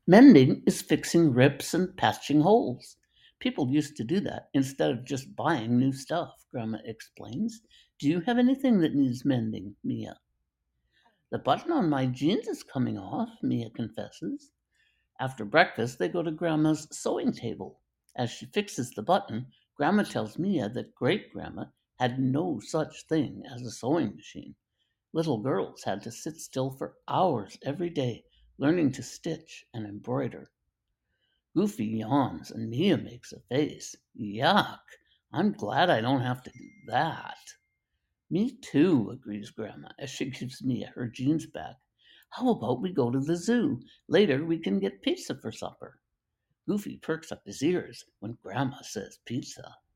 Mending is fixing rips and patching holes. People used to do that instead of just buying new stuff, Grandma explains. Do you have anything that needs mending, Mia? The button on my jeans is coming off, Mia confesses. After breakfast, they go to Grandma's sewing table. As she fixes the button, Grandma tells Mia that Great Grandma had no such thing as a sewing machine. Little girls had to sit still for hours every day, learning to stitch and embroider. Goofy yawns and Mia makes a face. Yuck! I'm glad I don't have to do that. Me too, agrees Grandma as she gives Mia her jeans back. How about we go to the zoo? Later we can get pizza for supper. Goofy perks up his ears when Grandma says pizza.